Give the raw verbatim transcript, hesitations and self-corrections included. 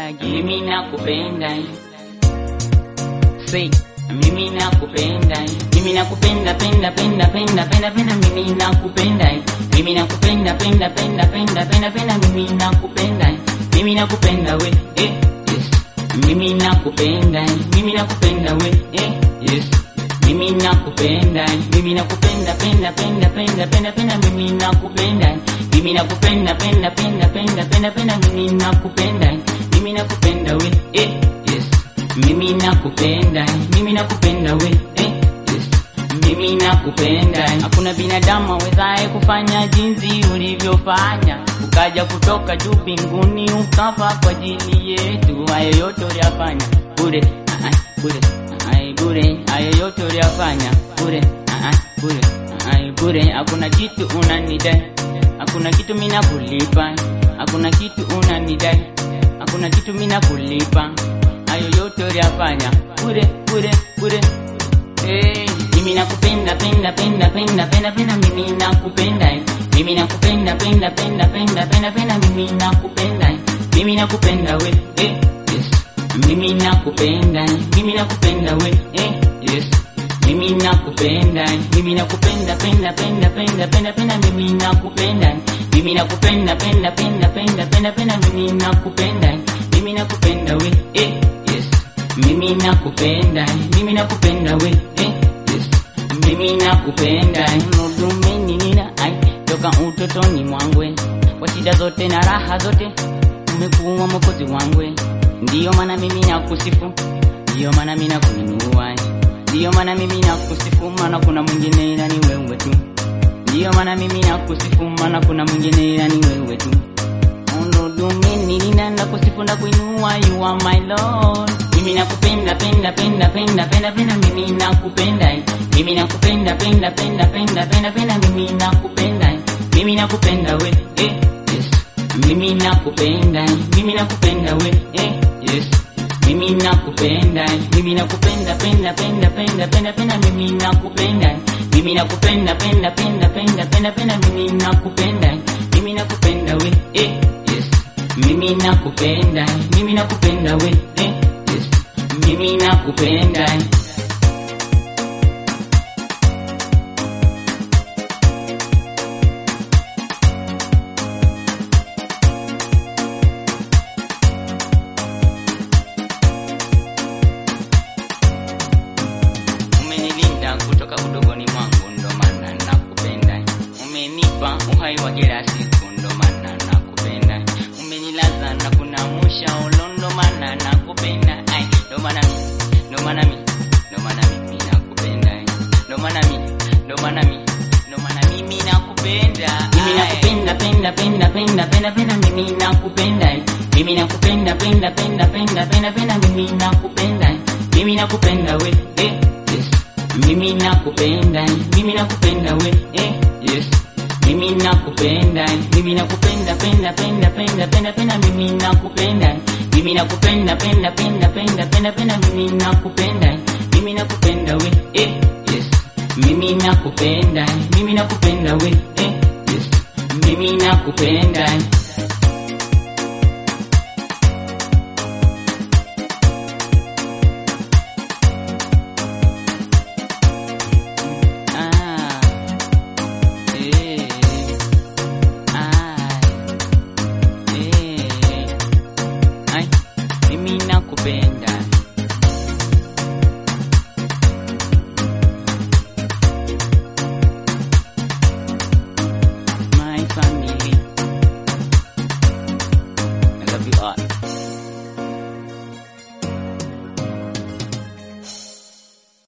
mimi nakupenda. Say mimi nakupenda, mimi nakupenda penda penda penda penda penda mimi nakupenda, mimi nakupenda penda penda penda penda penda mimi nakupenda, mimi nakupenda we eh yes, mimi nakupenda, mimi nakupenda we eh yes, mimi nakupenda, mimi nakupenda penda penda penda penda penda mimi nakupenda, mimi nakupenda penda penda penda penda penda mimi nakupenda, mimi nakupenda we eh yes, mimi nakupenda, mimi nakupenda we eh yes, mimi nakupenda. Hakuna binadamu awezaye kufanya jinsi ulivyofanya, ukaja kutoka juu mbinguni ukafa kwa ajili yetu. Hayo yote uliyafanya bure, ah bure, ai bure, hayo yote uliyafanya bure, ah bure, ai bure. Hakuna kitu unanidai, hakuna kitu mimi nakulipa, hakuna kitu unanidai, hakuna kitu mimi nakulipa. Hayo yote uliyafanya bure bure bure. Hey, mimi nakupenda penda penda penda penda penda mimi nakupenda, mimi nakupenda penda penda penda penda penda mimi nakupenda, mimi nakupenda we eh yes, mimi nakupenda, mimi nakupenda we eh yes, mimi nakupenda, mimi nakupenda penda penda penda penda penda mimi nakupenda, mimi nakupenda penda penda penda penda penda mimi nakupenda, mimi nakupenda we eh yes, mimi nakupenda, mimi nakupenda we eh yes, mimi nakupenda. Mdumeni nina ai toka utotoni mwangwe, kwa shida zote na raha zote umekuwa mwokozi wangu, ndiyo maana mimi nakusifu, ndiyo maana mimi nakuinua, ndiyo maana mimi nakusifu, maana kuna mwingine ila ni wewe tu, ndiyo maana mimi nakusifu, maana kuna mwingine ila ni wewe tu. Mdumeni nina nakusifu na kuinua, you are my Lord. Mimi nakupenda penda penda penda penda penda mimi nakupenda, mimi nakupenda penda penda penda penda penda mimi nakupenda, mimi nakupenda we eh yes, mimi nakupenda, mimi nakupenda we eh yes, mimi nakupenda, mimi nakupenda penda penda penda penda penda mimi nakupenda, mimi nakupenda penda penda penda penda penda mimi nakupenda, mimi nakupenda we eh yes, mimi nakupenda, mimi nakupenda we eh yes, mimi nakupenda. Umenilinda kutoka udogoni mwangu, ndo maana nakupenda. Umenipa uhai wa kila siku, ndo maana nakupenda. Umenilaza na kunamusha ulo, ndo maana nakupenda. Ai ndo maana ndo maana mimi ndo maana mimi nakupenda, ndo maana mimi ndo maana mimi ndo maana mimi nakupenda. Mimi nakupenda penda penda penda penda penda mimi nakupenda, mimi nakupenda penda penda penda penda penda mimi nakupenda, mimi nakupenda we eh yes, mimi nakupenda, mimi nakupenda we eh yes, mimi nakupenda, mimi nakupenda penda penda penda penda penda mimi nakupenda, mimi nakupenda penda penda penda penda penda mimi nakupenda, mimi nakupenda we eh yes, mimi nakupenda, mimi nakupenda we eh yes, mimi nakupenda. Mimi nakupenda. My family, I love you all.